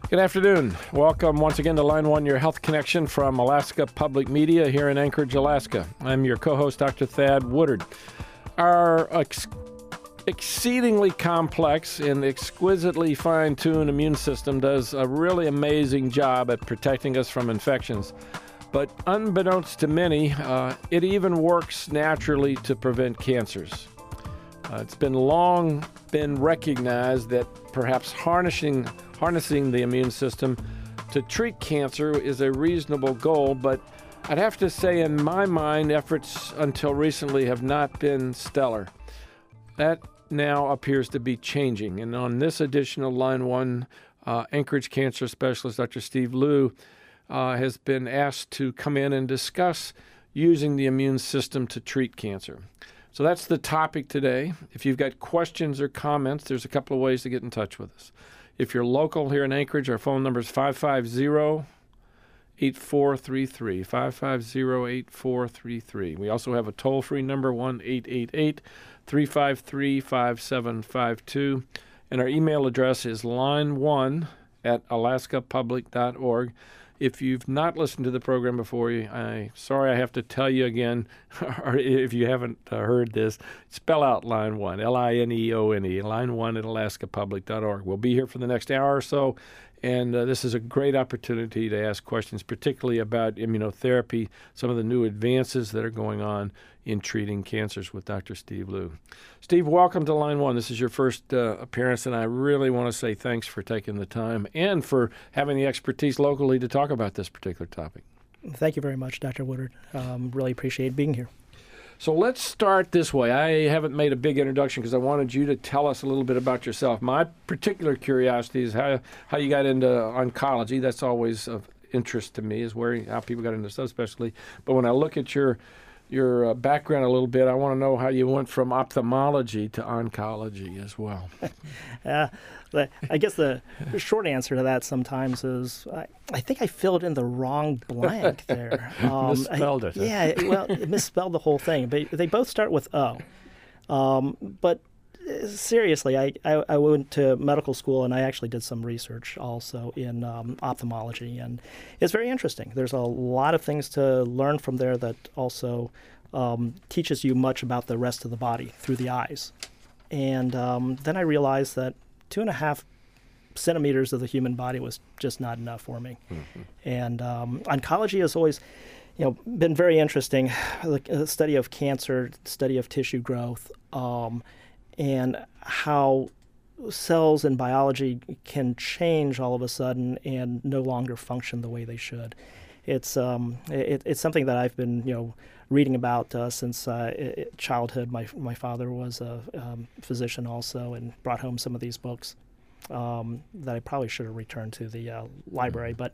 Good afternoon. Welcome once again to Line 1, your health connection from Alaska Public Media here in Anchorage, Alaska. I'm your co-host, Dr. Thad Woodard. Our exceedingly complex and exquisitely fine-tuned immune system does a really amazing job at protecting us from infections. But unbeknownst to many, it even works naturally to prevent cancers. It's been long been recognized that perhaps harnessing the immune system to treat cancer is a reasonable goal, but I'd have to say in my mind, efforts until recently have not been stellar. That now appears to be changing. And on this edition of Line 1, Anchorage cancer specialist Dr. Steve Liu has been asked to come in and discuss using the immune system to treat cancer. So that's the topic today. If you've got questions or comments, there's a couple of ways to get in touch with us. If you're local here in Anchorage, our phone number is 550-8433, 550-8433. We also have a toll-free number, 1-888-353-5752. And our email address is line1@alaskapublic.org. If you've not listened to the program before, sorry I have to tell you again, or if you haven't heard this, spell out Line 1, Lineone, line1@alaskapublic.org. We'll be here for the next hour or so, and this is a great opportunity to ask questions, particularly about immunotherapy, some of the new advances that are going on in treating cancers with Dr. Steve Liu. Steve, welcome to Line 1. This is your first appearance, and I really want to say thanks for taking the time and for having the expertise locally to talk about this particular topic. Thank you very much, Dr. Woodard. Really appreciate being here. So let's start this way. I haven't made a big introduction because I wanted you to tell us a little bit about yourself. My particular curiosity is how you got into oncology. That's always of interest to me, is how people got into subspecialty. But when I look at your background a little bit, I want to know how you went from ophthalmology to oncology as well. I guess the short answer to that sometimes is I think I filled in the wrong blank there. Misspelled it. Yeah, well, it misspelled the whole thing. But they both start with O. But seriously, I went to medical school and I actually did some research also in ophthalmology, and it's very interesting. There's a lot of things to learn from there that also teaches you much about the rest of the body through the eyes. And then I realized that 2.5 centimeters of the human body was just not enough for me. Mm-hmm. And oncology has always been very interesting. The study of cancer, study of tissue growth, and how cells and biology can change all of a sudden and no longer function the way they should. It's something that I've been reading about since childhood. My father was a physician also and brought home some of these books that I probably should have returned to the library, but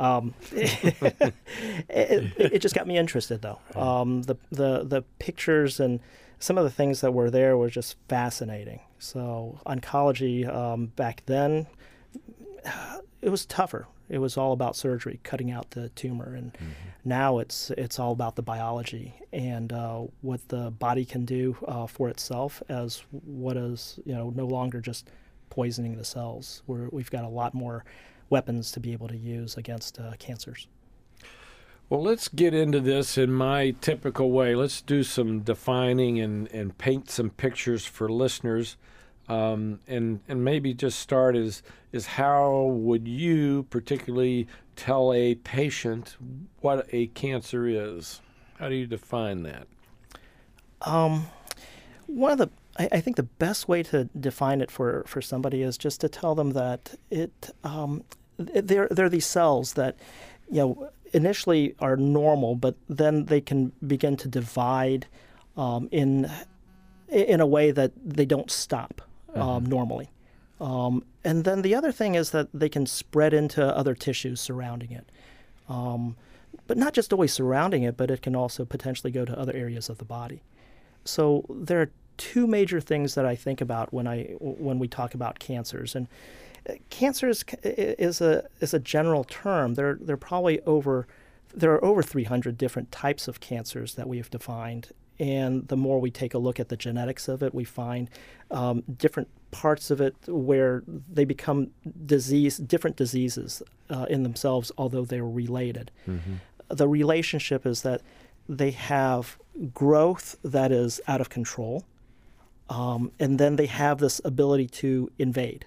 it just got me interested though. The pictures and some of the things that were there were just fascinating. So oncology back then, it was tougher. It was all about surgery, cutting out the tumor, and now it's all about the biology and what the body can do for itself, as what is no longer just poisoning the cells. We've got a lot more weapons to be able to use against cancers. Well, let's get into this in my typical way. Let's do some defining and paint some pictures for listeners. And maybe just start is how would you particularly tell a patient what a cancer is? How do you define that? I think the best way to define it for somebody is just to tell them that they're these cells that initially are normal, but then they can begin to divide in a way that they don't stop normally. And then the other thing is that they can spread into other tissues surrounding it. But not just always surrounding it, but it can also potentially go to other areas of the body. So there are two major things that I think about when we talk about cancers. And cancer is a general term. There are over 300 different types of cancers that we have defined. And the more we take a look at the genetics of it, we find different parts of it where they become different diseases in themselves, although they're related. Mm-hmm. The relationship is that they have growth that is out of control, and then they have this ability to invade.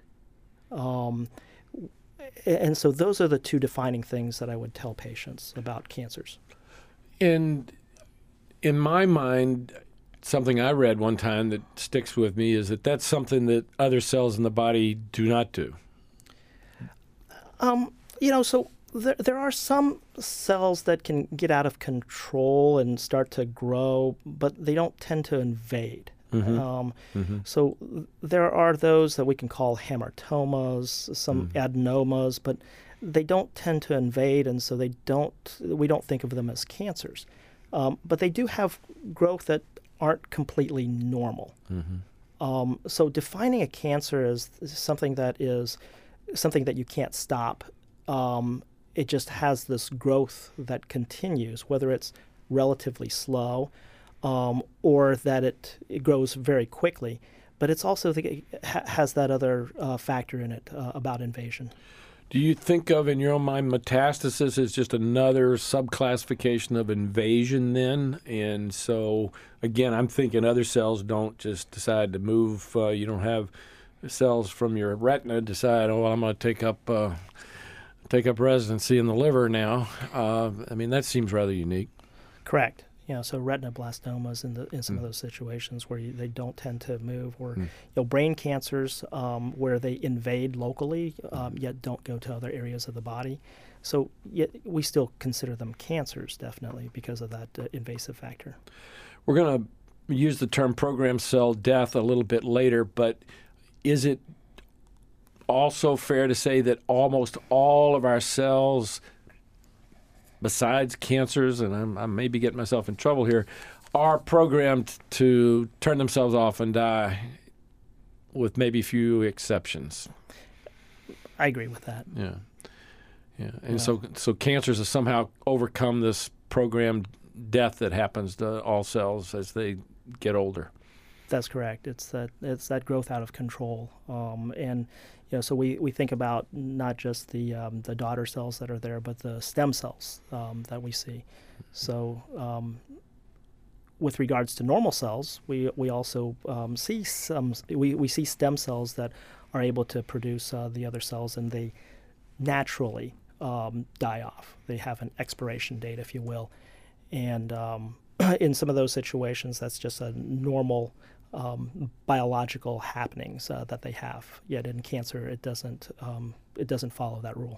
And so those are the two defining things that I would tell patients about cancers. And in my mind, something I read one time that sticks with me is that that's something that other cells in the body do not do. So there are some cells that can get out of control and start to grow, but they don't tend to invade. So there are those that we can call hamartomas, some adenomas, but they don't tend to invade, and so we don't think of them as cancers. But they do have growth that aren't completely normal. So defining a cancer as something that you can't stop, it just has this growth that continues, whether it's relatively slow or that it grows very quickly. But it's also has that other factor in it about invasion. Do you think of, in your own mind, metastasis as just another subclassification of invasion then? And so, again, I'm thinking other cells don't just decide to move. You don't have cells from your retina decide, oh, well, I'm going to take up residency in the liver now. That seems rather unique. Correct. So retinoblastomas in some of those situations where they don't tend to move, or brain cancers where they invade locally yet don't go to other areas of the body. So yet we still consider them cancers, definitely, because of that invasive factor. We're going to use the term programmed cell death a little bit later, but is it also fair to say that almost all of our cells, besides cancers, and I may be getting myself in trouble here, are programmed to turn themselves off and die, with maybe few exceptions? I agree with that. Yeah. And so cancers have somehow overcome this programmed death that happens to all cells as they get older. That's correct. It's that growth out of control, so we think about not just the daughter cells that are there, but the stem cells that we see. So with regards to normal cells, we also see we see stem cells that are able to produce the other cells, and they naturally die off. They have an expiration date, if you will, and in some of those situations, that's just a normal biological happenings that they have. Yet in cancer, it doesn't follow that rule.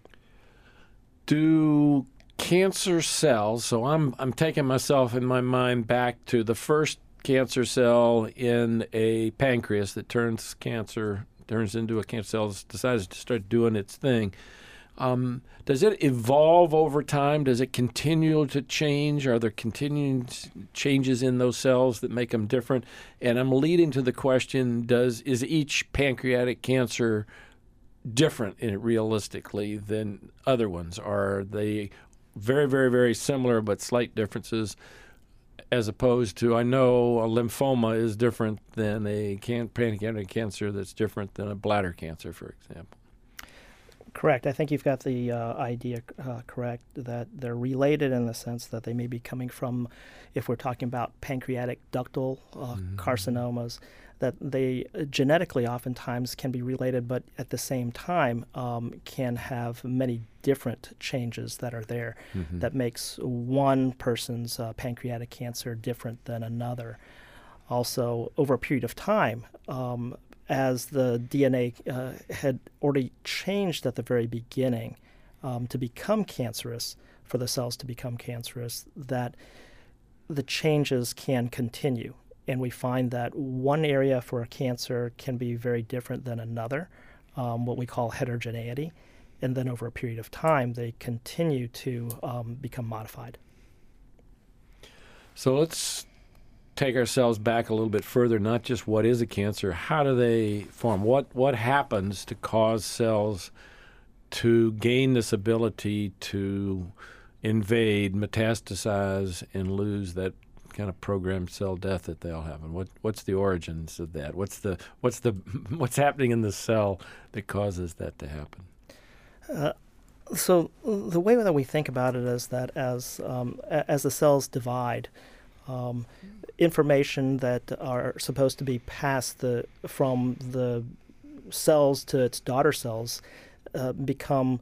Do cancer cells? So I'm taking myself in my mind back to the first cancer cell in a pancreas that turns into a cancer cell, decides to start doing its thing. Does it evolve over time? Does it continue to change? Are there continuing changes in those cells that make them different? And I'm leading to the question, is each pancreatic cancer different realistically than other ones? Are they very, very, very similar but slight differences, as opposed to, I know a lymphoma is different than a pancreatic cancer that's different than a bladder cancer, for example? Correct. I think you've got the idea correct, that they're related in the sense that they may be coming from, if we're talking about pancreatic ductal carcinomas, that they genetically oftentimes can be related, but at the same time can have many different changes that are there that makes one person's pancreatic cancer different than another. Also, over a period of time, as the DNA had already changed at the very beginning to become cancerous, for the cells to become cancerous, that the changes can continue. And we find that one area for a cancer can be very different than another, what we call heterogeneity. And then over a period of time, they continue to become modified. So let's take ourselves back a little bit further, not just what is a cancer, how do they form? What happens to cause cells to gain this ability to invade, metastasize, and lose that kind of programmed cell death that they'll have, and what's the origins of that? What's happening in the cell that causes that to happen? So the way that we think about it is that as the cells divide, information that are supposed to be passed from the cells to its daughter cells become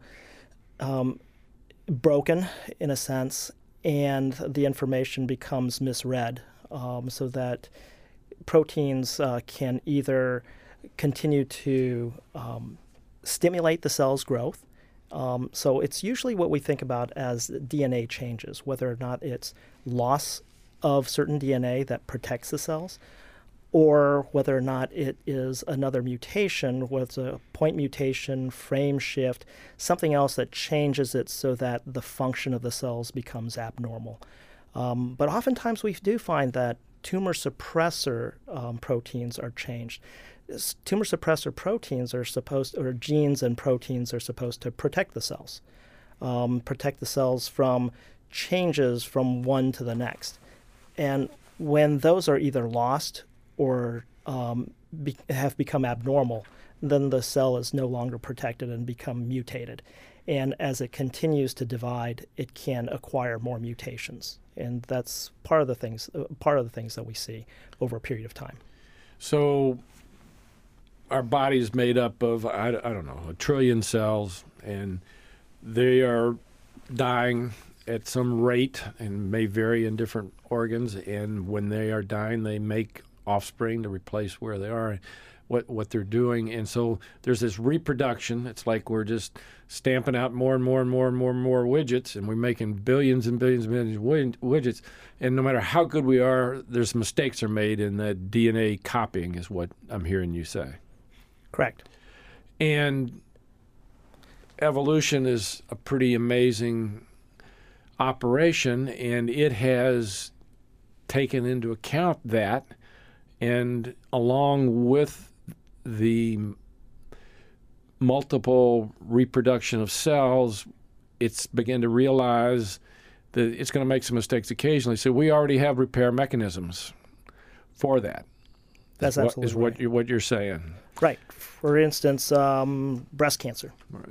broken in a sense, and the information becomes misread, so that proteins can either continue to stimulate the cell's growth. So it's usually what we think about as DNA changes, whether or not it's loss of certain DNA that protects the cells, or whether or not it is another mutation, whether it's a point mutation, frame shift, something else that changes it so that the function of the cells becomes abnormal. But oftentimes we do find that tumor suppressor proteins are changed. Tumor suppressor proteins are or genes and proteins are supposed to protect the cells from changes from one to the next. And when those are either lost or have become abnormal, then the cell is no longer protected and become mutated. And as it continues to divide, it can acquire more mutations. And that's part of the things that we see over a period of time. So our body is made up of, I don't know, 1 trillion cells, and they are dying at some rate and may vary in different organs. And when they are dying, they make offspring to replace where they are, what they're doing. And so there's this reproduction. It's like we're just stamping out more and more and more and more and more widgets, and we're making billions and billions and billions of widgets. And no matter how good we are, there's mistakes are made in that DNA copying is what I'm hearing you say. Correct. And evolution is a pretty amazing operation, and it has taken into account that, and along with the multiple reproduction of cells, it's begun to realize that it's going to make some mistakes occasionally. So we already have repair mechanisms for that. That's absolutely what you're saying. Right. For instance, breast cancer. Right.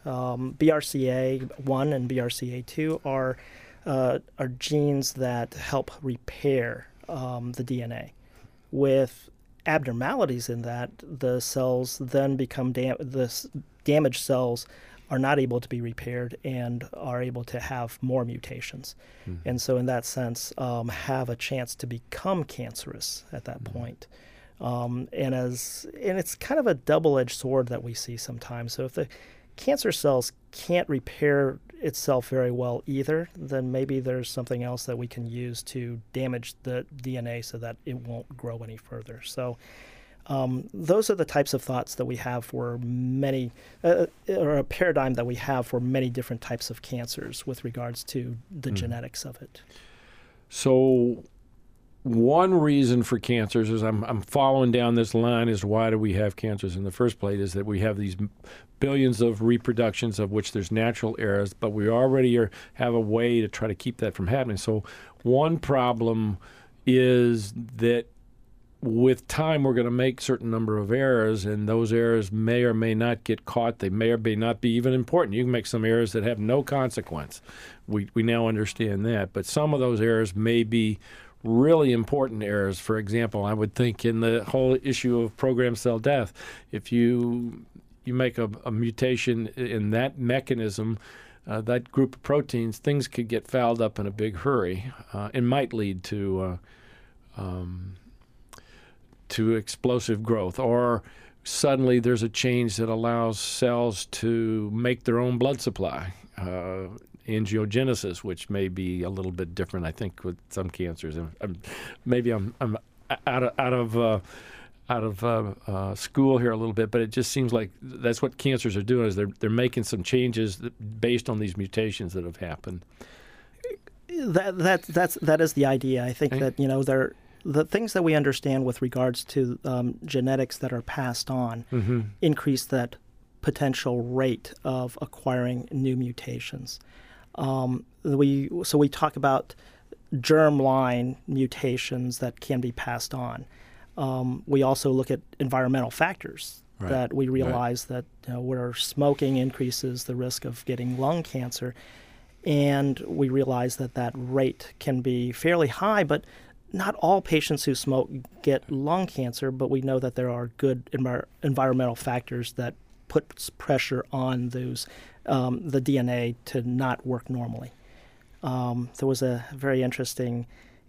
BRCA1 and BRCA2 are genes that help repair the DNA. With abnormalities in that, the cells then become the damaged cells are not able to be repaired and are able to have more mutations. Mm-hmm. And so in that sense, have a chance to become cancerous at that point. And it's kind of a double-edged sword that we see sometimes. So if the cancer cells can't repair itself very well either, then maybe there's something else that we can use to damage the DNA so that it won't grow any further. So those are the types of thoughts that we have for many, or a paradigm that we have for many different types of cancers with regards to the genetics of it. So one reason for cancers is I'm following down this line is why do we have cancers in the first place, is that we have these billions of reproductions of which there's natural errors, but we already have a way to try to keep that from happening. So one problem is that with time we're going to make certain number of errors, and those errors may or may not get caught. They may or may not be even important. You can make some errors that have no consequence. We now understand that, but some of those errors may be really important errors. For example, I would think in the whole issue of programmed cell death, if you make a mutation in that mechanism, that group of proteins, things could get fouled up in a big hurry and might lead to explosive growth. Or suddenly there's a change that allows cells to make their own blood supply. Angiogenesis, which may be a little bit different, I think, with some cancers. Maybe I'm out of school here a little bit, but it just seems like that's what cancers are doing, is they're making some changes based on these mutations that have happened. That is the idea. I think that the things that we understand with regards to genetics that are passed on increase that potential rate of acquiring new mutations. We talk about germline mutations that can be passed on. We also look at environmental factors that we realize that where smoking increases the risk of getting lung cancer, and we realize that that rate can be fairly high, but not all patients who smoke get lung cancer, but we know that there are good environmental factors that puts pressure on those the DNA to not work normally. There was a very interesting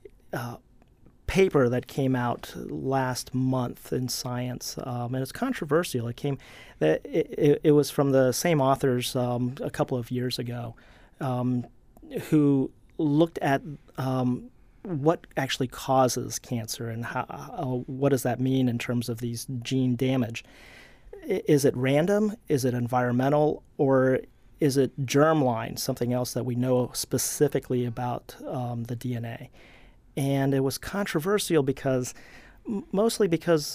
paper that came out last month in Science, and it's controversial. It was from the same authors a couple of years ago, who looked at what actually causes cancer and what does that mean in terms of these gene damage. Is it random? Is it environmental? Or is it germline, something else that we know specifically about the DNA? And it was controversial mostly because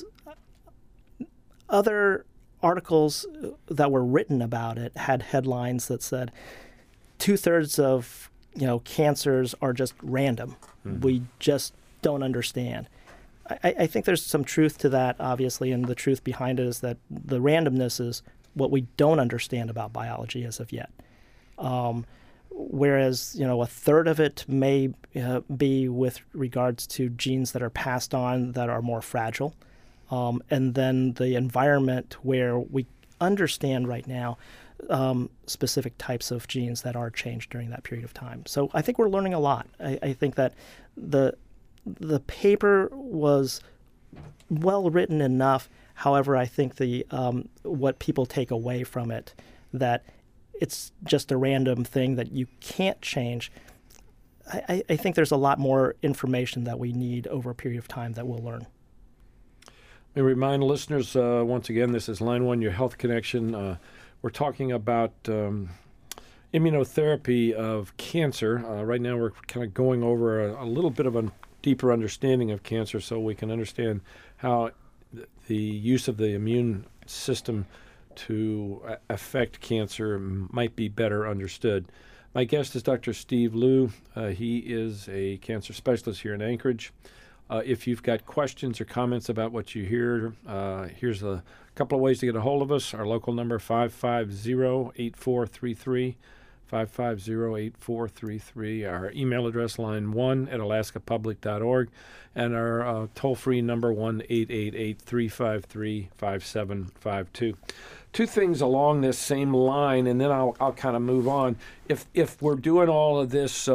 other articles that were written about it had headlines that said 2/3 of cancers are just random. Mm-hmm. We just don't understand. I think there's some truth to that, obviously, and the truth behind it is that the randomness is what we don't understand about biology as of yet. Whereas, 1/3 of it may be with regards to genes that are passed on that are more fragile. And then the environment where we understand right now specific types of genes that are changed during that period of time. So I think we're learning a lot. I think that the paper was well written enough. However, I think what people take away from it, that it's just a random thing that you can't change. I think there's a lot more information that we need over a period of time that we'll learn. Let me remind listeners, once again, this is Line 1, your health connection. We're talking about immunotherapy of cancer. Right now we're kind of going over a little bit of a deeper understanding of cancer so we can understand how the use of the immune system to affect cancer might be better understood. My guest is Dr. Steve Liu. He is a cancer specialist here in Anchorage. If you've got questions or comments about what you hear, here's a couple of ways to get a hold of us. Our local number, 550-8433, 550-8433. Our email address, line1@alaskapublic.org, and our toll-free number, 1-888-353-5752. Two things along this same line, and then I'll kind of move on. If we're doing all of this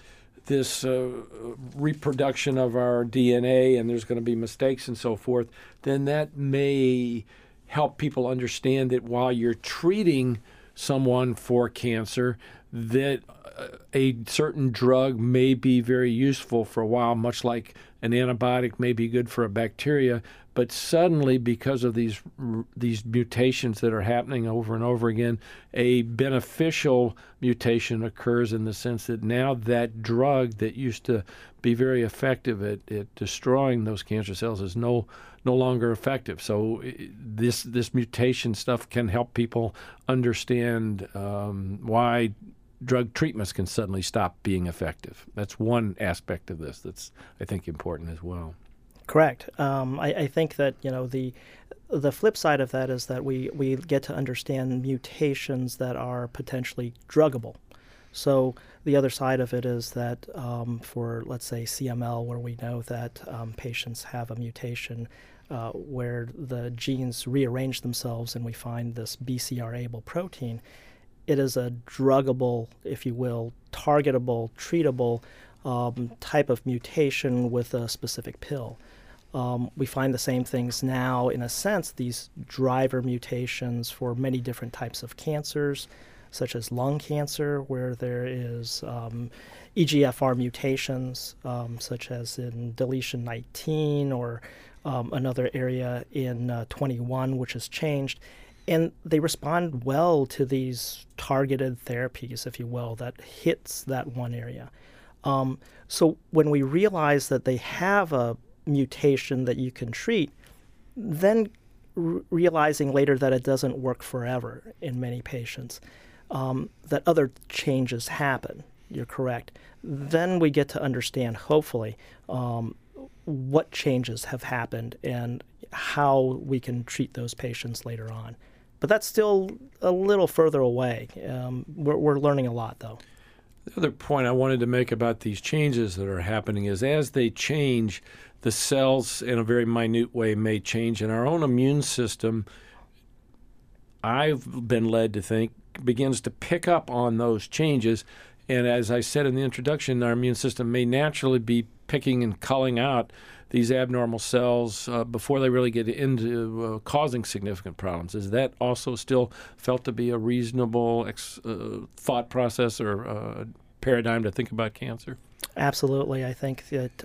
reproduction of our DNA and there's going to be mistakes and so forth, then that may help people understand that while you're treating someone for cancer, that a certain drug may be very useful for a while, much like an antibiotic may be good for a bacteria. But suddenly, because of these mutations that are happening over and over again, a beneficial mutation occurs in the sense that now that drug that used to be very effective at destroying those cancer cells is no longer effective. So this mutation stuff can help people understand why drug treatments can suddenly stop being effective. That's one aspect of this that's, I think, important as well. Correct. I think that the flip side of that is that we get to understand mutations that are potentially druggable. So the other side of it is that for, let's say, CML, where we know that patients have a mutation where the genes rearrange themselves and we find this BCR-ABL protein, it is a druggable, if you will, targetable, treatable type of mutation with a specific pill. We find the same things now, in a sense, these driver mutations for many different types of cancers, such as lung cancer, where there is EGFR mutations, such as in deletion 19 or another area in 21, which has changed. And they respond well to these targeted therapies, if you will, that hits that one area. So when we realize that they have a mutation that you can treat, then realizing later that it doesn't work forever in many patients, that other changes happen. You're correct. Then we get to understand, hopefully, what changes have happened and how we can treat those patients later on. But that's still a little further away. We're learning a lot, though. The other point I wanted to make about these changes that are happening is as they change, the cells in a very minute way may change, and our own immune system, I've been led to think, begins to pick up on those changes. And as I said in the introduction, our immune system may naturally be picking and culling out these abnormal cells before they really get into causing significant problems. Is that also still felt to be a reasonable thought process or paradigm to think about cancer? Absolutely. I think that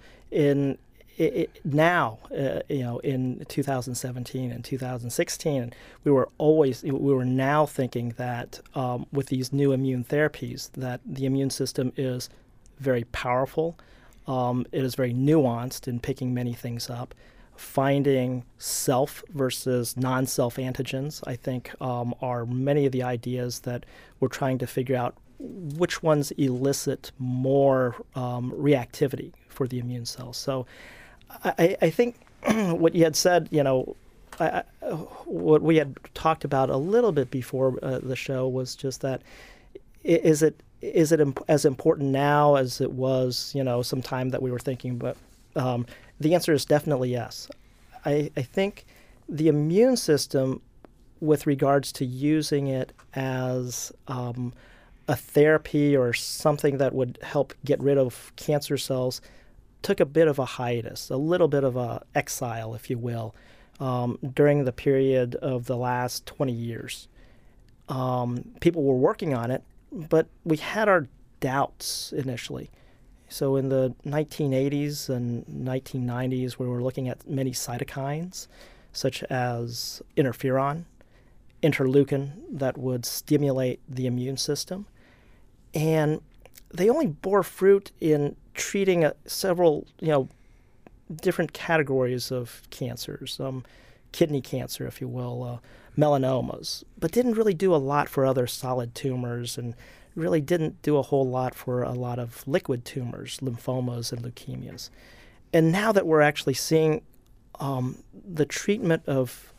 now, in 2017 and 2016, we were now thinking that with these new immune therapies, that the immune system is very powerful. It is very nuanced in picking many things up. Finding self versus non-self antigens, I think, are many of the ideas that we're trying to figure out which ones elicit more reactivity for the immune cells. So I think what you had said, what we had talked about a little bit before the show was just that is it as important now as it was, some time that we were thinking? But the answer is definitely yes. I think the immune system, with regards to using it as a therapy or something that would help get rid of cancer cells, took a bit of a hiatus, a little bit of a exile, if you will, during the period of the last 20 years. People were working on it, but we had our doubts initially. So in the 1980s and 1990s, we were looking at many cytokines, such as interferon, interleukin, that would stimulate the immune system. And they only bore fruit in treating several, different categories of cancers, kidney cancer, if you will, melanomas, but didn't really do a lot for other solid tumors and really didn't do a whole lot for a lot of liquid tumors, lymphomas and leukemias. And now that we're actually seeing the treatment of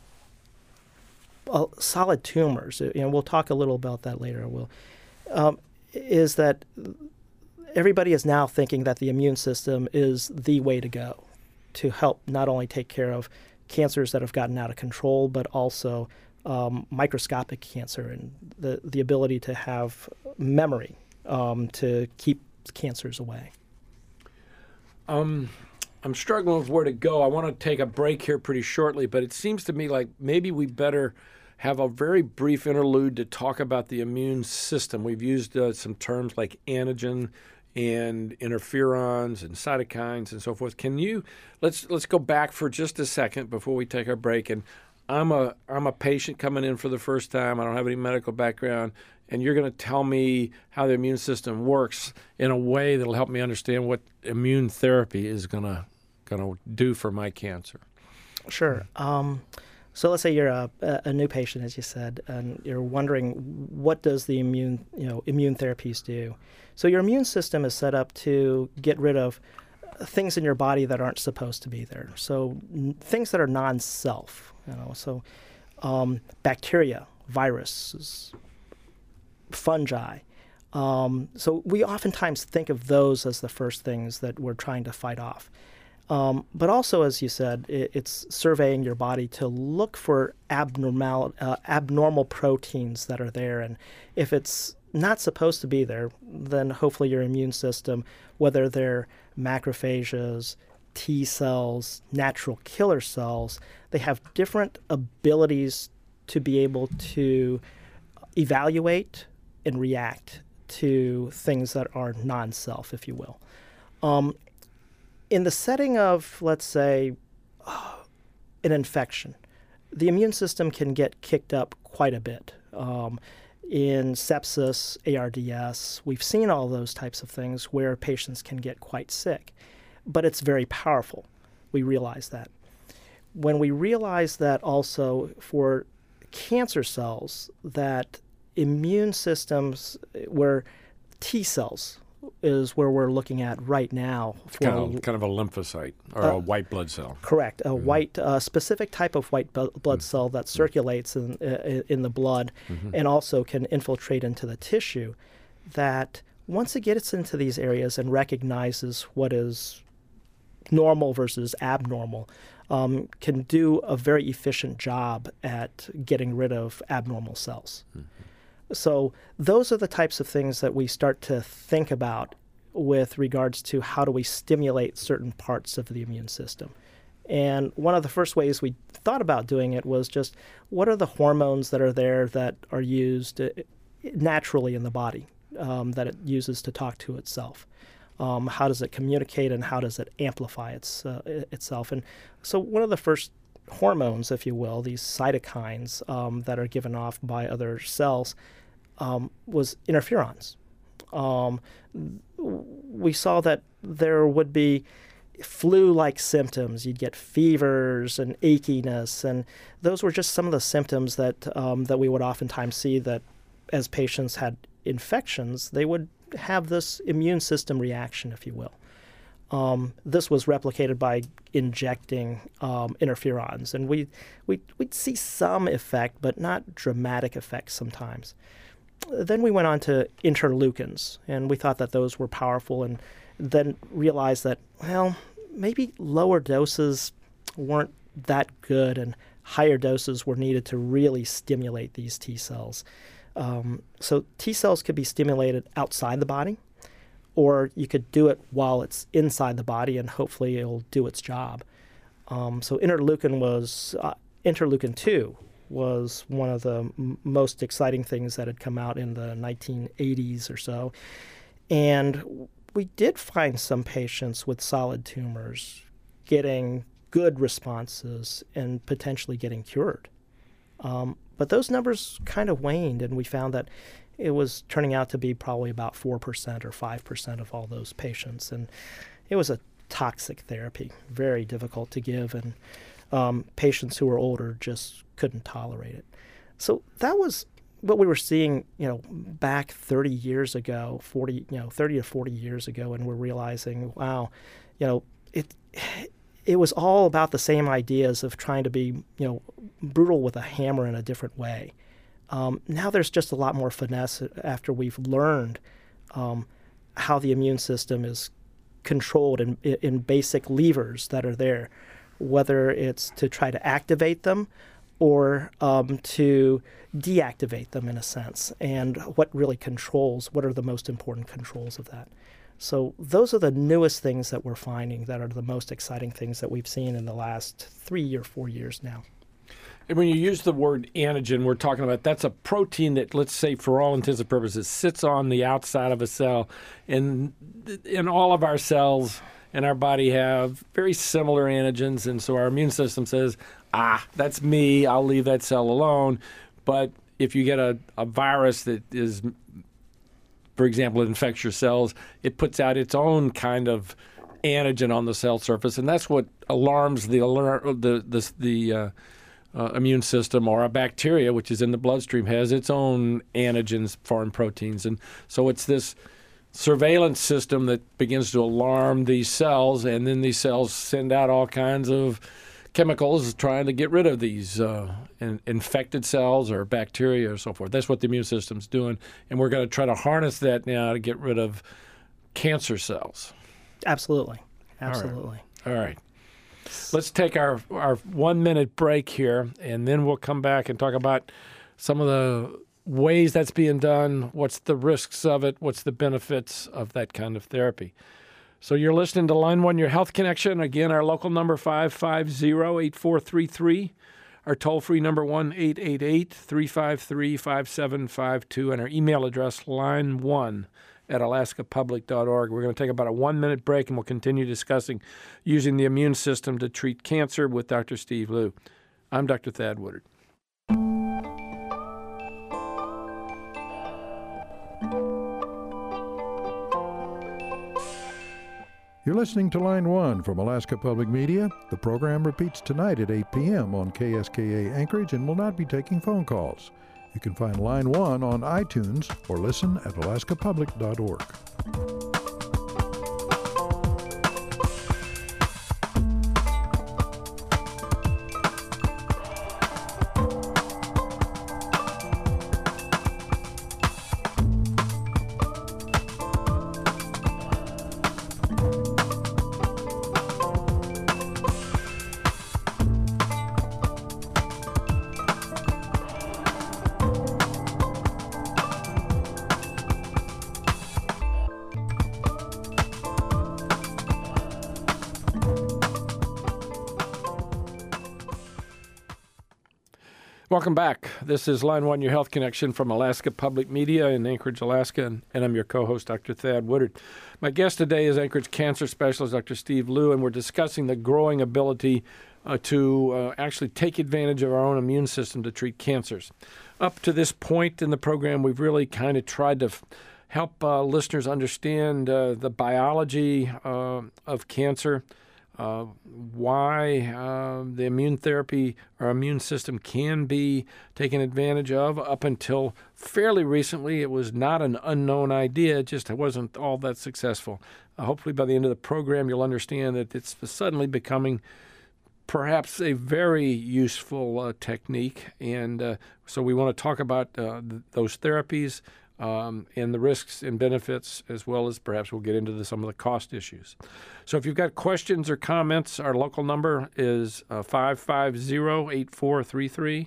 solid tumors, we'll talk a little about that later, is that everybody is now thinking that the immune system is the way to go to help not only take care of cancers that have gotten out of control, but also microscopic cancer and the ability to have memory to keep cancers away. I'm struggling with where to go. I want to take a break here pretty shortly, but it seems to me like maybe we better have a very brief interlude to talk about the immune system. We've used some terms like antigen and interferons and cytokines and so forth. Let's go back for just a second before we take our break. And I'm a patient coming in for the first time. I don't have any medical background, and you're going to tell me how the immune system works in a way that'll help me understand what immune therapy is going to do for my cancer. Sure. So let's say you're a new patient, as you said, and you're wondering what does the immune therapies do. So your immune system is set up to get rid of things in your body that aren't supposed to be there. So things that are non-self. So bacteria, viruses, fungi. So we oftentimes think of those as the first things that we're trying to fight off. But also, as you said, it's surveying your body to look for abnormal proteins that are there. And if it's not supposed to be there, then hopefully your immune system, whether they're macrophages, T cells, natural killer cells, they have different abilities to be able to evaluate and react to things that are non-self, if you will. In the setting of, let's say, an infection, the immune system can get kicked up quite a bit. In sepsis, ARDS, we've seen all those types of things where patients can get quite sick. But it's very powerful. We realize that. When we realize that also for cancer cells, that immune systems where T cells is where we're looking at right now. Kind of a lymphocyte or a white blood cell. Correct. A white, specific type of white blood cell that circulates in the blood and also can infiltrate into the tissue, that once it gets into these areas and recognizes what is normal versus abnormal, can do a very efficient job at getting rid of abnormal cells. So those are the types of things that we start to think about with regards to how do we stimulate certain parts of the immune system. And one of the first ways we thought about doing it was just what are the hormones that are there that are used naturally in the body that it uses to talk to itself. How does it communicate and how does it amplify itself? And so one of the first hormones, if you will, these cytokines that are given off by other cells, was interferons. We saw that there would be flu-like symptoms. You'd get fevers and achiness, and those were just some of the symptoms that we would oftentimes see, that as patients had infections, they would have this immune system reaction, if you will. This was replicated by injecting interferons, and we'd see some effect, but not dramatic effects sometimes. Then we went on to interleukins, and we thought that those were powerful, and then realized that, well, maybe lower doses weren't that good, and higher doses were needed to really stimulate these T cells. So T cells could be stimulated outside the body, or you could do it while it's inside the body, and hopefully it'll do its job. So interleukin 2 was one of the most exciting things that had come out in the 1980s or so. And we did find some patients with solid tumors getting good responses and potentially getting cured. But those numbers kind of waned, and we found that it was turning out to be probably about 4% or 5% of all those patients. And it was a toxic therapy, very difficult to give, and patients who were older just couldn't tolerate it. So that was what we were seeing, back 30 years ago, 30 to 40 years ago, and we're realizing, wow, it was all about the same ideas of trying to be, brutal with a hammer in a different way. Now there's just a lot more finesse after we've learned how the immune system is controlled in basic levers that are there, whether it's to try to activate them or to deactivate them in a sense, and what really controls, what are the most important controls of that. So those are the newest things that we're finding that are the most exciting things that we've seen in the last 3 or 4 years now. And when you use the word antigen, we're talking about that's a protein that, let's say, for all intents and purposes, sits on the outside of a cell. And all of our cells in our body have very similar antigens, and so our immune system says, that's me, I'll leave that cell alone. But if you get a virus that is, for example, it infects your cells, it puts out its own kind of antigen on the cell surface, and that's what alarms the immune system. Or a bacteria, which is in the bloodstream, has its own antigens, foreign proteins. And so it's this surveillance system that begins to alarm these cells, and then these cells send out all kinds of chemicals trying to get rid of these infected cells or bacteria or so forth. That's what the immune system's doing, and we're going to try to harness that now to get rid of cancer cells. Absolutely. All right. Let's take our 1 minute break here, and then we'll come back and talk about some of the ways that's being done, what's the risks of it, what's the benefits of that kind of therapy. So you're listening to Line 1, your Health Connection. Again, our local number 550-8433, our toll-free number 1-888-353-5752, and our email address line1@alaskapublic.org. We're going to take about a 1 minute break, and we'll continue discussing using the immune system to treat cancer with Dr. Steve Liu. I'm Dr. Thad Woodard. You're listening to Line 1 from Alaska Public Media. The program repeats tonight at 8 p.m. on KSKA Anchorage and will not be taking phone calls. You can find Line 1 on iTunes or listen at alaskapublic.org. Welcome back. This is Line 1, your health connection from Alaska Public Media in Anchorage, Alaska, and I'm your co-host, Dr. Thad Woodard. My guest today is Anchorage cancer specialist, Dr. Steve Liu, and we're discussing the growing ability to actually take advantage of our own immune system to treat cancers. Up to this point in the program, we've really kind of tried to help listeners understand the biology of cancer, why the immune therapy or immune system can be taken advantage of. Up until fairly recently, it was not an unknown idea, it just wasn't all that successful. Hopefully by the end of the program, you'll understand that it's suddenly becoming perhaps a very useful technique. And so we want to talk about those therapies, and the risks and benefits, as well as perhaps we'll get into some of the cost issues. So if you've got questions or comments, our local number is 550-8433,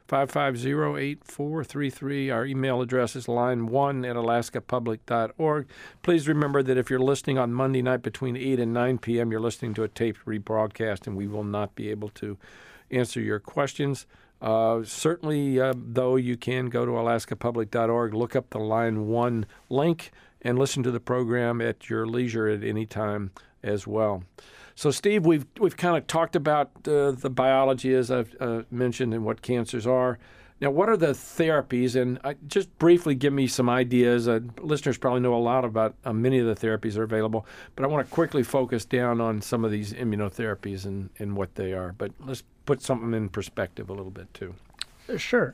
550-8433. Our email address is line1@alaskapublic.org. Please remember that if you're listening on Monday night between 8 and 9 p.m., you're listening to a taped rebroadcast, and we will not be able to answer your questions. Certainly, though, you can go to alaskapublic.org, look up the Line 1 link, and listen to the program at your leisure at any time as well. So, Steve, we've kind of talked about the biology, as I've mentioned, and what cancers are. Now, what are the therapies? And just briefly give me some ideas. Listeners probably know a lot about many of the therapies that are available, but I want to quickly focus down on some of these immunotherapies and what they are. But let's put something in perspective a little bit, too. Sure.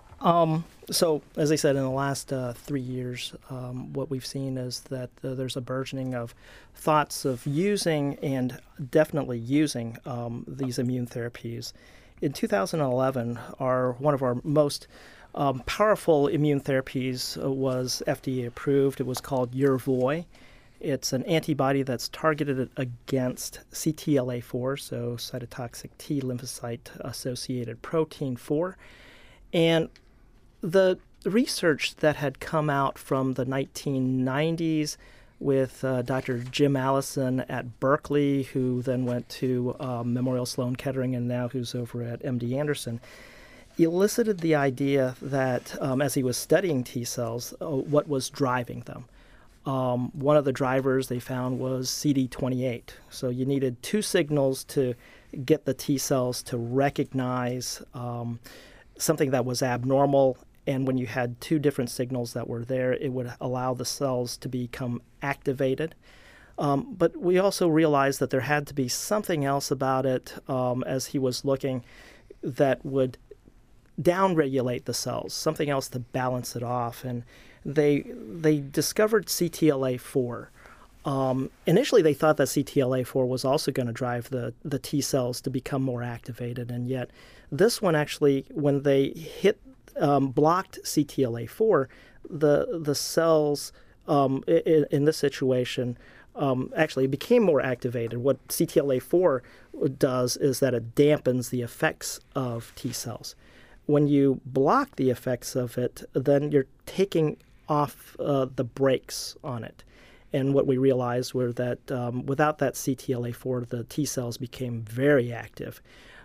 So, as I said, in the last 3 years, what we've seen is that there's a burgeoning of thoughts of using and definitely using these immune therapies. In 2011, one of our most powerful immune therapies was FDA approved. It was called Yervoy. It's an antibody that's targeted against CTLA4, so cytotoxic T lymphocyte-associated protein 4. And the research that had come out from the 1990s with Dr. Jim Allison at Berkeley, who then went to Memorial Sloan Kettering and now who's over at MD Anderson, elicited the idea that as he was studying T cells, what was driving them. One of the drivers they found was CD28. So you needed two signals to get the T cells to recognize something that was abnormal. And when you had two different signals that were there, it would allow the cells to become activated. But we also realized that there had to be something else about it as he was looking that would downregulate the cells, something else to balance it off. And they discovered CTLA4. Initially, they thought that CTLA4 was also going to drive the T cells to become more activated. And yet this one actually, when they blocked CTLA4, the cells in this situation actually became more activated. What CTLA4 does is that it dampens the effects of T cells. When you block the effects of it, then you're taking off the brakes on it. And what we realized were that without that CTLA4, the T cells became very active.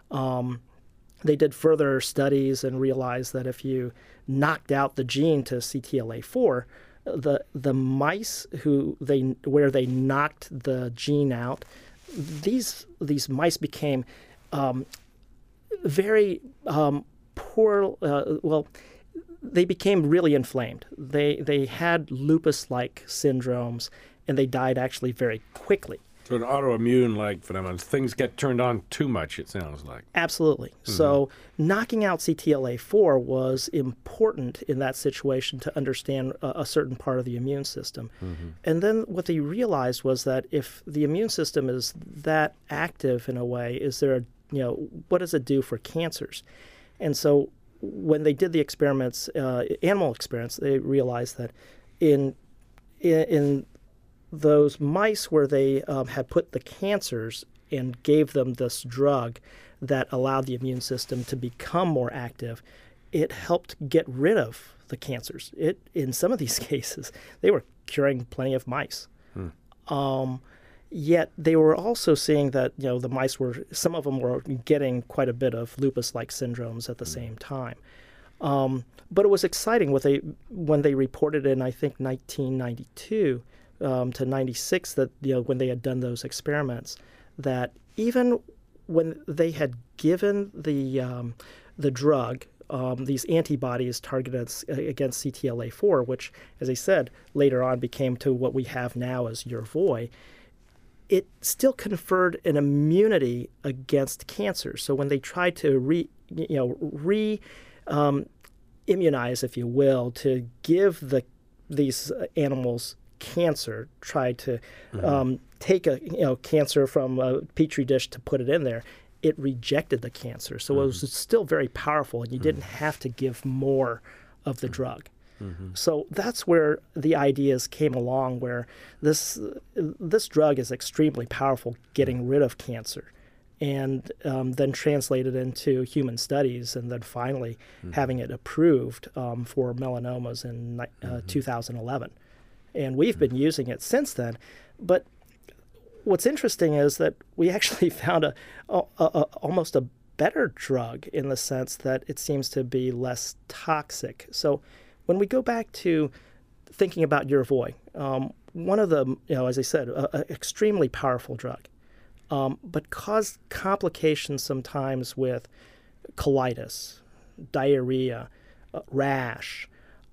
They did further studies and realized that if you knocked out the gene to CTLA4, the mice where they knocked the gene out, these mice became very poor. They became really inflamed. They had lupus-like syndromes, and they died actually very quickly. So an autoimmune-like phenomenon, things get turned on too much, it sounds like. Absolutely. So knocking out CTLA-4 was important in that situation to understand a certain part of the immune system. And then what they realized was that if the immune system is that active in a way, what does it do for cancers? And so when they did the experiments, animal experiments, they realized that in those mice where they had put the cancers and gave them this drug that allowed the immune system to become more active, it helped get rid of the cancers. In some of these cases, they were curing plenty of mice. Yet they were also seeing that the mice some of them were getting quite a bit of lupus-like syndromes at the same time. But it was exciting when they reported in, I think, 1992 to 96 that when they had done those experiments, that even when they had given the drug, these antibodies targeted against CTLA-4, which, as I said, later on became to what we have now as Yervoy, it still conferred an immunity against cancer. So when they tried to immunize, if you will, to give these animals cancer, tried to take a cancer from a petri dish to put it in there, it rejected the cancer. So it was still very powerful, and you didn't have to give more of the drug. So that's where the ideas came along, where this drug is extremely powerful, getting rid of cancer, and then translated into human studies, and then finally having it approved for melanomas in 2011. And we've been using it since then. But what's interesting is that we actually found almost a better drug in the sense that it seems to be less toxic. So when we go back to thinking about Yervoy, one of the, as I said, an extremely powerful drug, but caused complications sometimes with colitis, diarrhea, rash,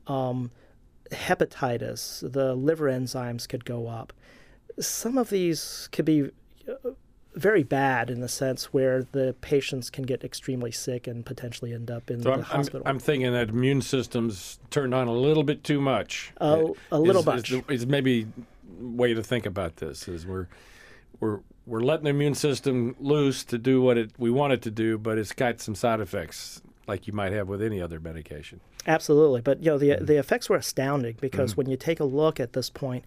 hepatitis. The liver enzymes could go up. Some of these could be very bad in the sense where the patients can get extremely sick and potentially end up in the hospital. I'm thinking that immune system's turned on a little bit too much. A little much. Is maybe way to think about this is we're letting the immune system loose to do what we want it to do, but it's got some side effects like you might have with any other medication. Absolutely, but the effects were astounding because when you take a look at this point,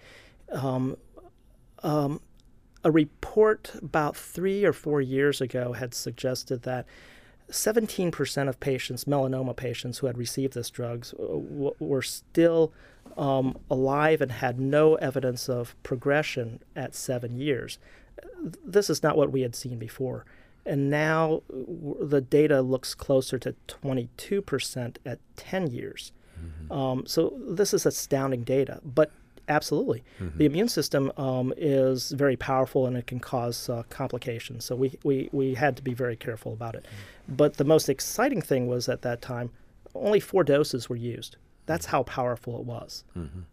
a report about 3 or 4 years ago had suggested that 17% of patients, melanoma patients who had received this drug, were still alive and had no evidence of progression at 7 years. This is not what we had seen before. And now the data looks closer to 22% at 10 years. So this is astounding data. But absolutely, the immune system is very powerful and it can cause complications. So we had to be very careful about it. But the most exciting thing was at that time, only 4 doses were used. That's how powerful it was.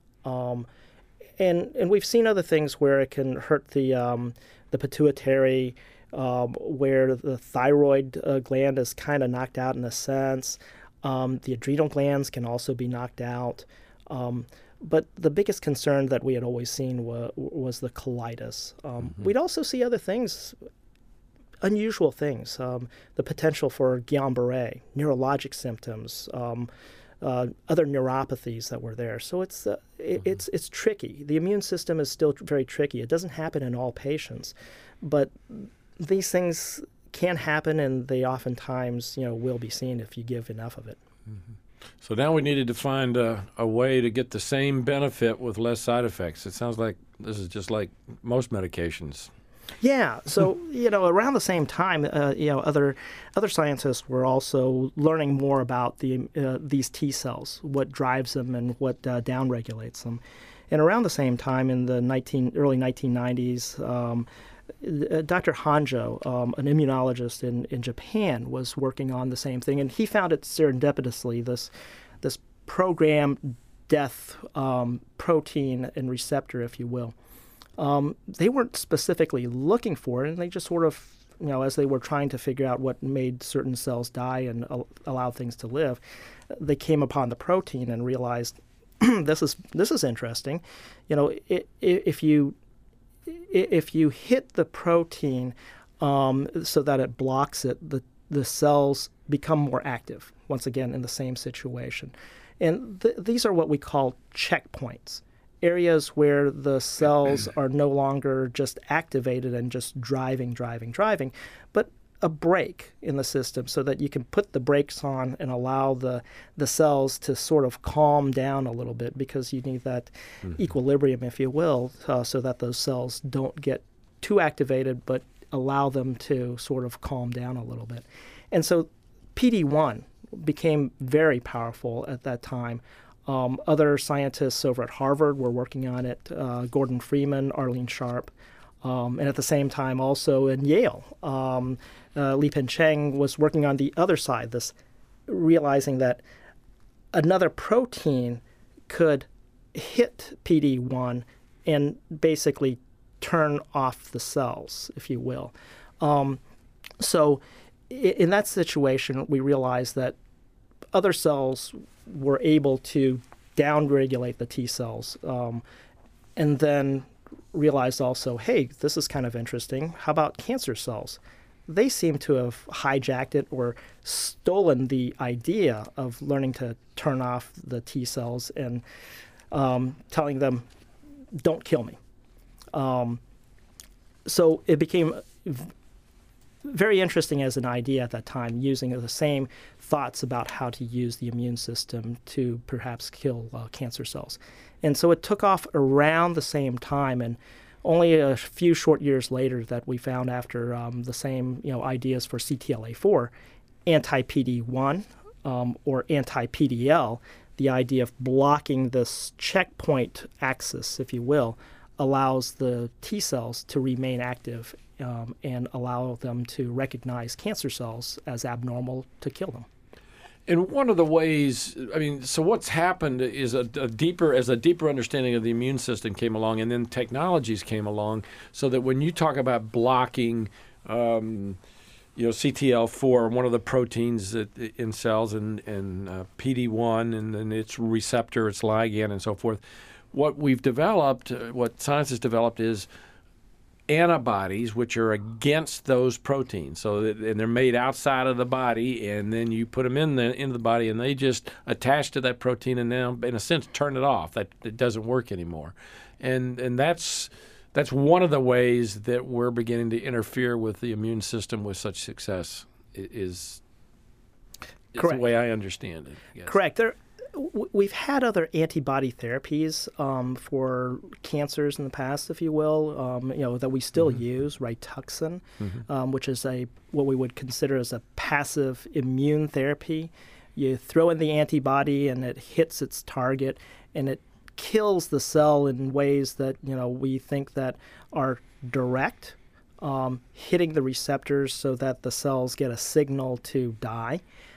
And we've seen other things where it can hurt the pituitary, where the thyroid gland is kind of knocked out in a sense. The adrenal glands can also be knocked out. But the biggest concern that we had always seen was the colitis. We'd also see other things, unusual things, the potential for Guillain-Barré, neurologic symptoms, other neuropathies that were there. So it's tricky. The immune system is still very tricky. It doesn't happen in all patients, but these things can happen, and they oftentimes will be seen if you give enough of it. So now we needed to find a way to get the same benefit with less side effects. It sounds like this is just like most medications. Yeah. So around the same time, other scientists were also learning more about these T cells, what drives them and what downregulates them. And around the same time, in the early 1990s, Dr. Hanjo, an immunologist in Japan, was working on the same thing, and he found it serendipitously, this programmed death protein and receptor, if you will, they weren't specifically looking for it, and they just sort of, as they were trying to figure out what made certain cells die and allow things to live, they came upon the protein and realized this is interesting. If you hit the protein so that it blocks it, the cells become more active. Once again, in the same situation, and these are what we call checkpoints. Areas where the cells are no longer just activated and just driving, but a brake in the system so that you can put the brakes on and allow the cells to sort of calm down a little bit, because you need that equilibrium, if you will, so that those cells don't get too activated, but allow them to sort of calm down a little bit. And so PD-1 became very powerful at that time. Other scientists over at Harvard were working on it, Gordon Freeman, Arlene Sharp, and at the same time also in Yale, Li-Peng Cheng was working on the other side, realizing that another protein could hit PD-1 and basically turn off the cells, if you will. So in that situation, we realized that other cells were able to downregulate the T cells, and then realized also, hey, this is kind of interesting. How about cancer cells? They seem to have hijacked it or stolen the idea of learning to turn off the T cells and telling them, don't kill me. So it became very interesting as an idea at that time, using the same thoughts about how to use the immune system to perhaps kill cancer cells. And so it took off around the same time, and only a few short years later that we found, after the same ideas for CTLA-4, anti-PD-1 or anti-PDL, the idea of blocking this checkpoint axis, if you will, allows the T cells to remain active and allow them to recognize cancer cells as abnormal to kill them. And one of the ways, so what's happened is a deeper understanding of the immune system came along, and then technologies came along, so that when you talk about blocking, CTL4, one of the proteins in cells, and PD-1, and then its receptor, its ligand, and so forth, what science has developed is antibodies which are against those proteins, and they're made outside of the body, and then you put them into the body, and they just attach to that protein, and now, in a sense, turn it off. That it doesn't work anymore, and that's one of the ways that we're beginning to interfere with the immune system with such success. Is the way I understand it. I guess. Correct. We've had other antibody therapies for cancers in the past, if you will, that we still use, Rituxan, which is what we would consider as a passive immune therapy. You throw in the antibody and it hits its target, and it kills the cell in ways that we think that are direct, hitting the receptors so that the cells get a signal to die.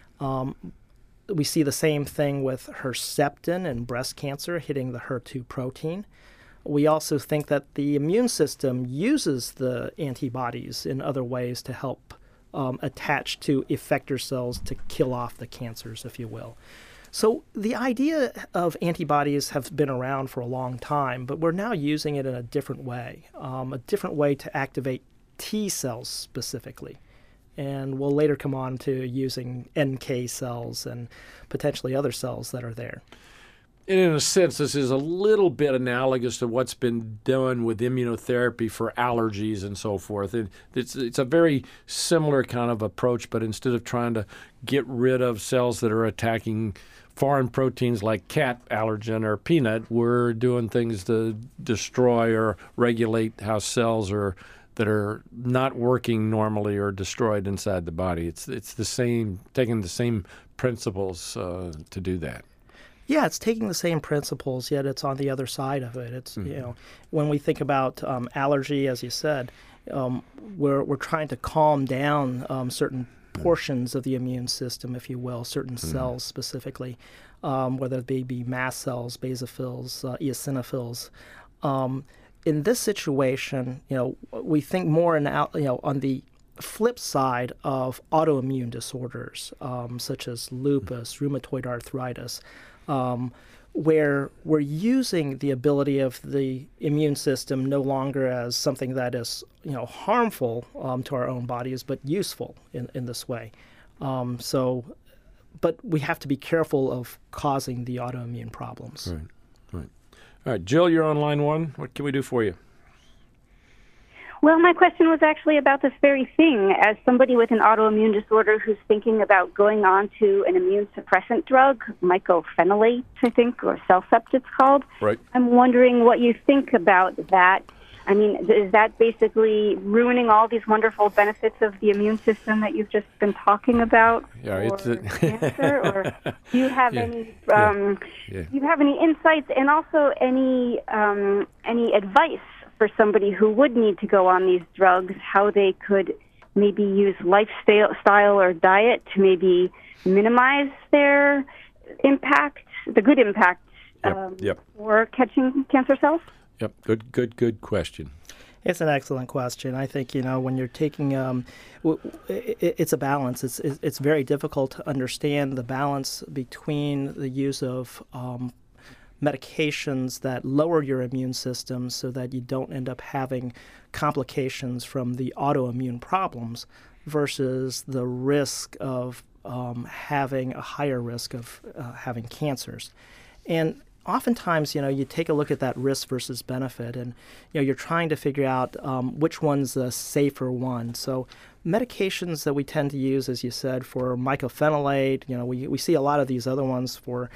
We see the same thing with Herceptin in breast cancer, hitting the HER2 protein. We also think that the immune system uses the antibodies in other ways to help attach to effector cells to kill off the cancers, if you will. So the idea of antibodies have been around for a long time, but we're now using it in a different way to activate T cells specifically. And we'll later come on to using NK cells and potentially other cells that are there. And in a sense, this is a little bit analogous to what's been done with immunotherapy for allergies and so forth. It's a very similar kind of approach, but instead of trying to get rid of cells that are attacking foreign proteins like cat allergen or peanut, we're doing things to destroy or regulate how cells that are not working normally or destroyed inside the body. It's the same, taking the same principles to do that. Yeah, it's taking the same principles, yet it's on the other side of it. It's when we think about allergy, as you said, we're trying to calm down certain portions of the immune system, if you will, certain cells specifically, whether they be mast cells, basophils, eosinophils. in this situation, we think more on the flip side of autoimmune disorders, such as lupus, rheumatoid arthritis, where we're using the ability of the immune system no longer as something that is, harmful to our own bodies, but useful in this way. But we have to be careful of causing the autoimmune problems. Right. All right, Jill, you're on line one. What can we do for you? Well, my question was actually about this very thing. As somebody with an autoimmune disorder who's thinking about going on to an immune suppressant drug, mycophenolate, I think, or Cellcept it's called. Right. I'm wondering what you think about that. I mean, is that basically ruining all these wonderful benefits of the immune system that you've just been talking about for cancer? Or do you have any do you have any insights and also any advice for somebody who would need to go on these drugs, how they could maybe use lifestyle or diet to maybe minimize their impact, the good impact for catching cancer cells? Yep, good question. It's an excellent question. I think, when you're taking, it's a balance. It's very difficult to understand the balance between the use of medications that lower your immune system so that you don't end up having complications from the autoimmune problems versus the risk of having a higher risk of having cancers. And oftentimes, you take a look at that risk versus benefit, and you're trying to figure out which one's the safer one. So medications that we tend to use, as you said, for mycophenolate, we see a lot of these other ones for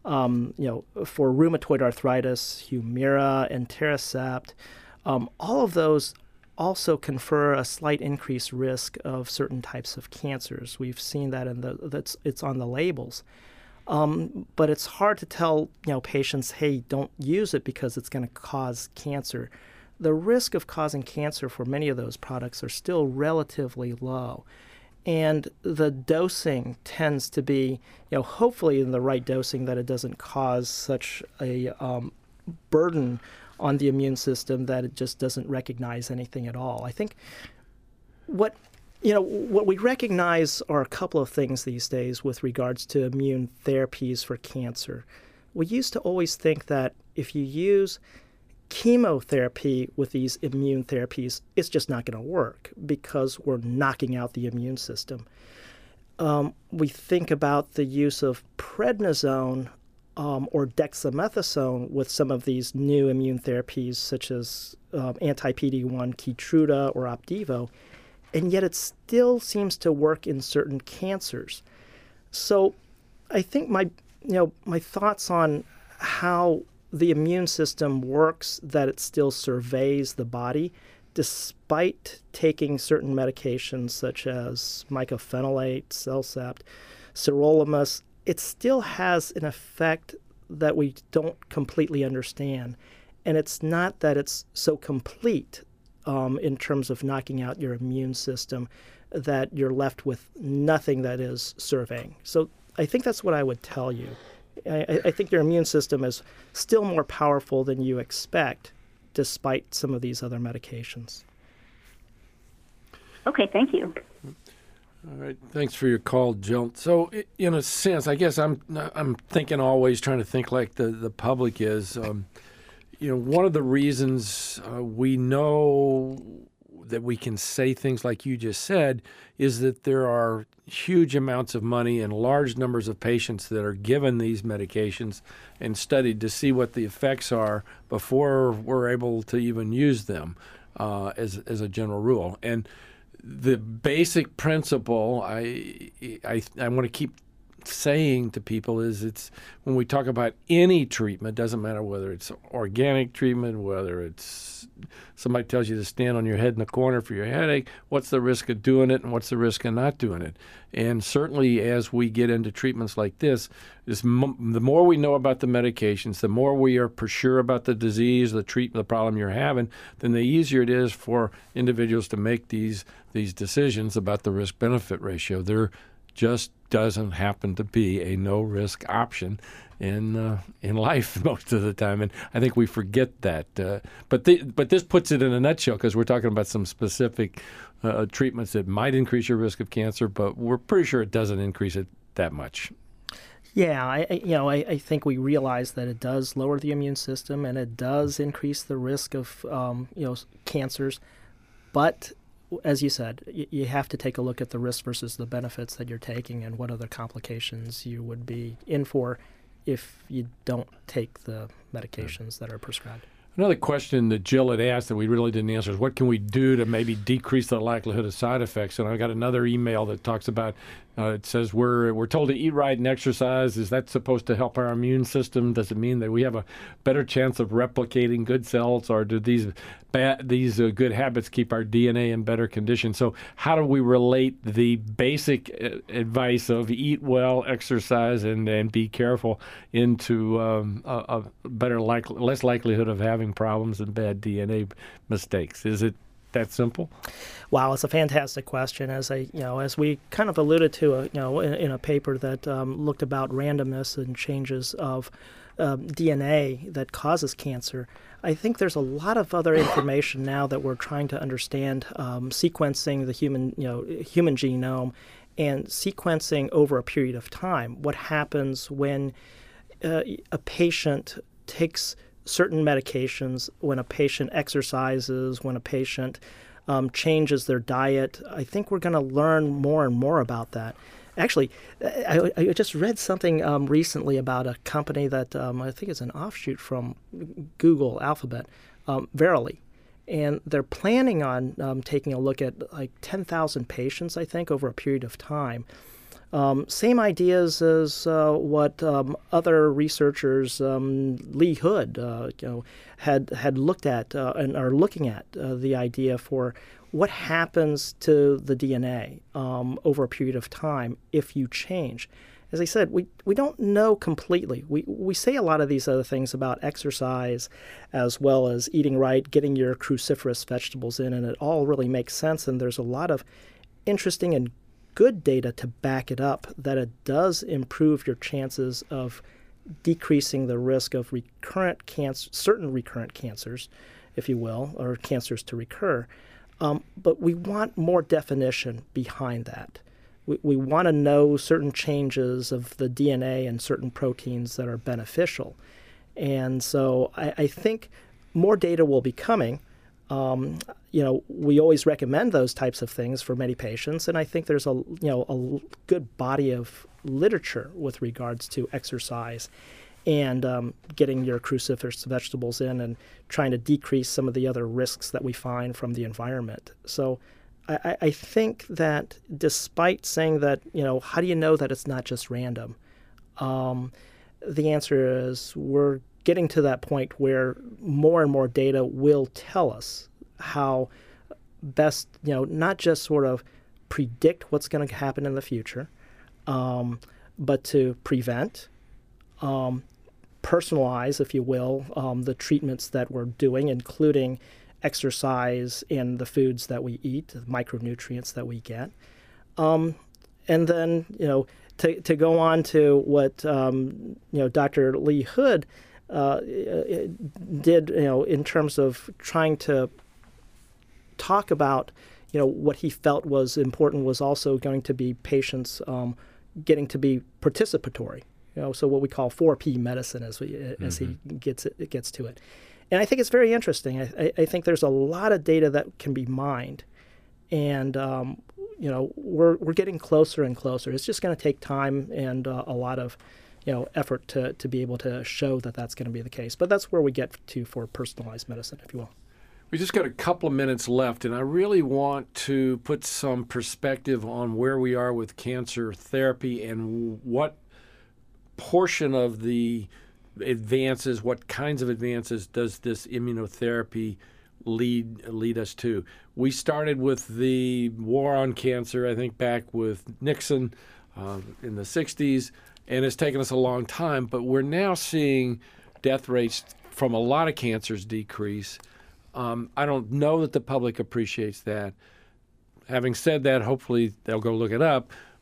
rheumatoid arthritis, Humira and Teracept. All of those also confer a slight increased risk of certain types of cancers. We've seen that it's on the labels. But it's hard to tell, patients, hey, don't use it because it's going to cause cancer. The risk of causing cancer for many of those products are still relatively low. And the dosing tends to be, hopefully in the right dosing that it doesn't cause such a burden on the immune system that it just doesn't recognize anything at all. I think what we recognize are a couple of things these days with regards to immune therapies for cancer. We used to always think that if you use chemotherapy with these immune therapies, it's just not going to work because we're knocking out the immune system. We think about the use of prednisone or dexamethasone with some of these new immune therapies such as anti-PD-1 Keytruda or Opdivo, and yet it still seems to work in certain cancers. So I think my thoughts on how the immune system works, that it still surveys the body, despite taking certain medications such as mycophenolate, Cellcept, sirolimus, it still has an effect that we don't completely understand. And it's not that it's so complete in terms of knocking out your immune system that you're left with nothing that is surveying. So I think that's what I would tell you. I think your immune system is still more powerful than you expect, despite some of these other medications. Okay, thank you. All right, thanks for your call, Jill. So, in a sense, I guess I'm thinking always trying to think like the public is. One of the reasons we know that we can say things like you just said is that there are huge amounts of money and large numbers of patients that are given these medications and studied to see what the effects are before we're able to even use them as a general rule. And the basic principle I want to keep saying to people is it's when we talk about any treatment, doesn't matter whether it's organic treatment, whether it's somebody tells you to stand on your head in the corner for your headache, what's the risk of doing it and what's the risk of not doing it? And certainly as we get into treatments like this, the more we know about the medications, the more we are for sure about the disease, the treatment, the problem you're having, then the easier it is for individuals to make these decisions about the risk-benefit ratio. They're just doesn't happen to be a no-risk option in life most of the time, and I think we forget that. But this puts it in a nutshell, because we're talking about some specific treatments that might increase your risk of cancer, but we're pretty sure it doesn't increase it that much. Yeah, I think we realize that it does lower the immune system and it does increase the risk of cancers, but as you said, you have to take a look at the risk versus the benefits that you're taking and what other complications you would be in for if you don't take the medications that are prescribed. Another question that Jill had asked that we really didn't answer is, what can we do to maybe decrease the likelihood of side effects? And I got another email that talks about, it says we're told to eat right and exercise. Is that supposed to help our immune system? Does it mean that we have a better chance of replicating good cells, or do these good habits keep our DNA in better condition? So how do we relate the basic advice of eat well, exercise, and be careful into a less likelihood of having problems and bad DNA mistakes? Is it that simple? Wow, it's a fantastic question. As we kind of alluded to, in a paper that looked about randomness and changes of DNA that causes cancer, I think there's a lot of other information now that we're trying to understand, sequencing the human genome and sequencing over a period of time. What happens when a patient takes certain medications, when a patient exercises, when a patient changes their diet? I think we're going to learn more and more about that. Actually, I just read something recently about a company that I think is an offshoot from Google Alphabet, Verily. And they're planning on taking a look at like 10,000 patients, I think, over a period of time. Same ideas as what other researchers, Lee Hood, had looked at and are looking at the idea for what happens to the DNA over a period of time if you change. As I said, we don't know completely. We say a lot of these other things about exercise as well as eating right, getting your cruciferous vegetables in, and it all really makes sense. And there's a lot of interesting and good data to back it up that it does improve your chances of decreasing the risk of certain recurrent cancers, if you will, or cancers to recur. But we want more definition behind that. We want to know certain changes of the DNA and certain proteins that are beneficial. And so I think more data will be coming. We always recommend those types of things for many patients, and I think there's a good body of literature with regards to exercise and getting your cruciferous vegetables in and trying to decrease some of the other risks that we find from the environment. So I think that despite saying that, how do you know that it's not just random? The answer is we're getting to that point where more and more data will tell us how best, not just sort of predict what's going to happen in the future, but to prevent, personalize, if you will, the treatments that we're doing, including exercise and the foods that we eat, the micronutrients that we get. And then, to go on to what, Dr. Lee Hood did, in terms of trying to talk about, what he felt was important was also going to be patients getting to be participatory. So what we call 4P medicine as he gets to it. And I think it's very interesting. I think there's a lot of data that can be mined, and we're getting closer and closer. It's just going to take time and a lot of effort to be able to show that that's going to be the case. But that's where we get to for personalized medicine, if you will. We just got a couple of minutes left, and I really want to put some perspective on where we are with cancer therapy and what portion of the advances, what kinds of advances does this immunotherapy lead us to? We started with the war on cancer, I think, back with Nixon in the 60s, and it's taken us a long time, but we're now seeing death rates from a lot of cancers decrease. I don't know that the public appreciates that. Having said that, hopefully they'll go look it up.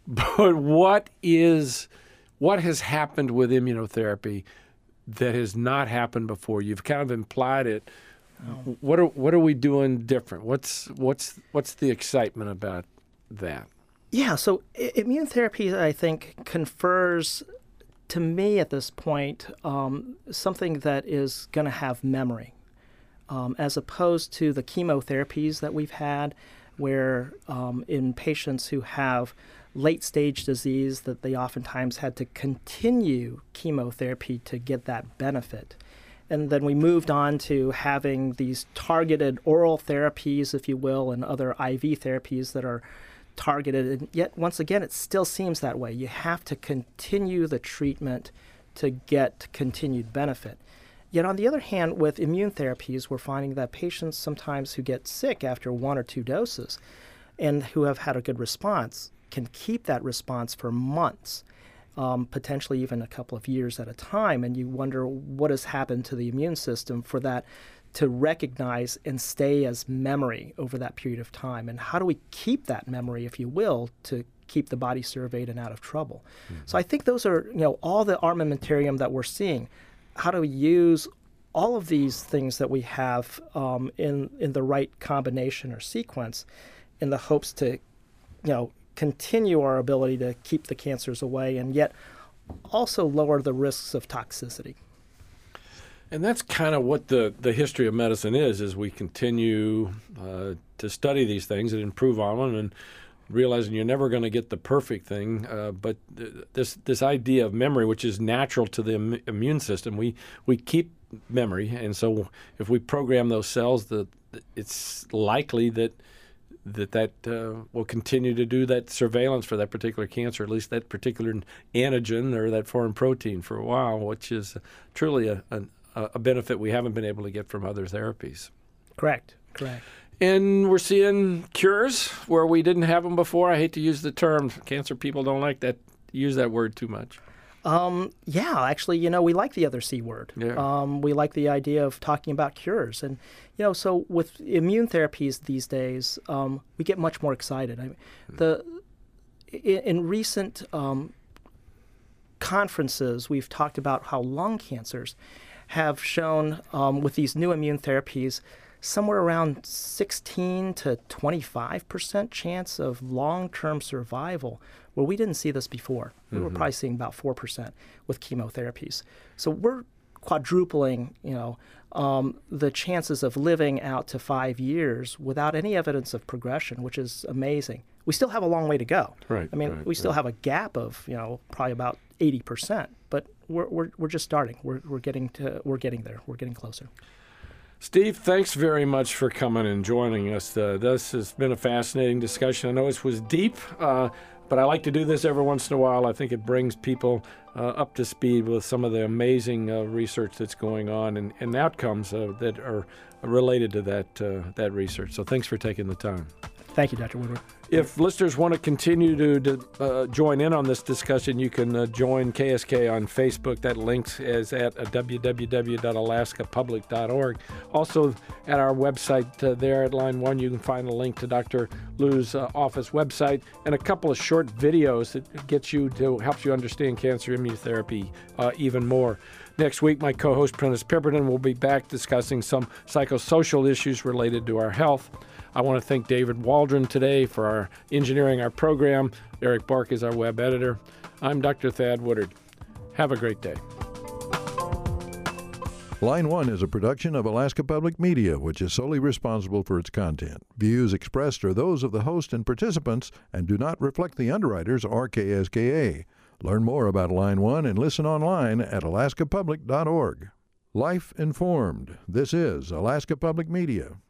But what has happened with immunotherapy that has not happened before? You've kind of implied it. Oh. What are we doing different? What's the excitement about that? Yeah, so immune therapy, I think, confers to me at this point something that is going to have memory, as opposed to the chemotherapies that we've had, where in patients who have late-stage disease that they oftentimes had to continue chemotherapy to get that benefit. And then we moved on to having these targeted oral therapies, if you will, and other IV therapies that are targeted. And yet, once again, it still seems that way. You have to continue the treatment to get continued benefit. Yet, on the other hand, with immune therapies, we're finding that patients sometimes who get sick after 1 or 2 doses and who have had a good response can keep that response for months, potentially even a couple of years at a time. And you wonder what has happened to the immune system for that to recognize and stay as memory over that period of time. And how do we keep that memory, if you will, to keep the body surveyed and out of trouble? Mm-hmm. So I think those are, all the armamentarium that we're seeing. How do we use all of these things that we have in the right combination or sequence in the hopes to, continue our ability to keep the cancers away and yet also lower the risks of toxicity? And that's kind of what the history of medicine is we continue to study these things and improve on them and realizing you're never going to get the perfect thing. But this idea of memory, which is natural to the immune system, we keep memory. And so if we program those cells, it's likely that will continue to do that surveillance for that particular cancer, at least that particular antigen or that foreign protein for a while, which is truly a benefit we haven't been able to get from other therapies. Correct. And we're seeing cures where we didn't have them before. I hate to use the term. Cancer people don't like that. Use that word too much. Yeah, actually, we like the other C word. Yeah. We like the idea of talking about cures. And, so with immune therapies these days, we get much more excited. I mean, in recent conferences, we've talked about how lung cancers have shown, with these new immune therapies, somewhere around 16 to 25% chance of long-term survival, where we didn't see this before. We were probably seeing about 4% with chemotherapies. So we're quadrupling, the chances of living out to 5 years without any evidence of progression, which is amazing. We still have a long way to go. Right. I mean, we still have a gap of, probably about 80%, but we're just starting. We're getting there. We're getting closer. Steve, thanks very much for coming and joining us. This has been a fascinating discussion. I know this was deep, but I like to do this every once in a while. I think it brings people up to speed with some of the amazing research that's going on and outcomes that are related to that research. So thanks for taking the time. Thank you, Dr. Woodward. If listeners want to continue to join in on this discussion, you can join KSK on Facebook. That link is at www.alaskapublic.org. Also, at our website there at Line 1, you can find a link to Dr. Liu's office website and a couple of short videos that helps you understand cancer immunotherapy even more. Next week, my co-host Prentice Pemberton will be back discussing some psychosocial issues related to our health. I want to thank David Waldron today for engineering our program. Eric Bark is our web editor. I'm Dr. Thad Woodard. Have a great day. Line 1 is a production of Alaska Public Media, which is solely responsible for its content. Views expressed are those of the host and participants and do not reflect the underwriters or KSKA. Learn more about Line 1 and listen online at alaskapublic.org. Life Informed. This is Alaska Public Media.